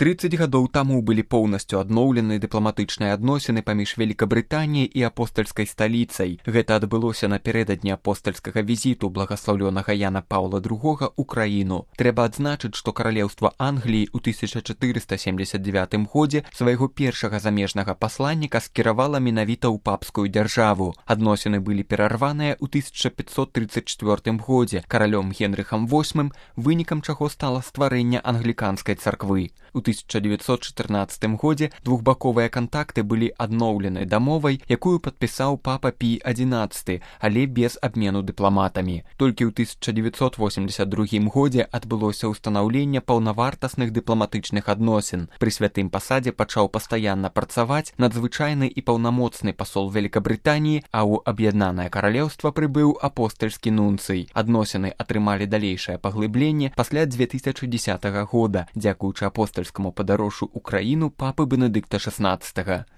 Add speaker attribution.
Speaker 1: 30 гадоў таму былі поўнасцю адноўлены дыпламатычныя адносіны паміж Великабрытаніяй і апостальскай сталіцай. Гэта адбылося напярэдадні апостальскага візіту благаслаўлёнага Яна Паўла II ў краіну. Трэба адзначыць, што каралеўства Англіі ў 1479 годзе свайго першага замежнага пасланніка скіравала менавіта ў папскую дзяржаву. Адносіны былі перарваныя ў 1534 годзе каралём Генрыхам VIII, вынікам чаго стала стварэнне англіканскай царквы. У 1914 годзе двухбаковыя кантакты былі адноўлены дамовай, якую падпісаў папа Пій XI, але без абмену дыпламатамі. Толькі ў 1982 годзе адбылося ўстанаўленне паўнавартасных дыпламатычных адносін. Пры святым пасадзе пачаў пастаянна працаваць надзвычайны і паўнамоцны пасол Великабрытаніі, а ў Аб'яднанае каралеўства прыбыў апостальскі нунцый. Адносіны атрымалі далейшае паглыбленне пасля 2010 года, дзякуючы апостальскаму падарожжу ў краіну папы Бенедыкта XVI.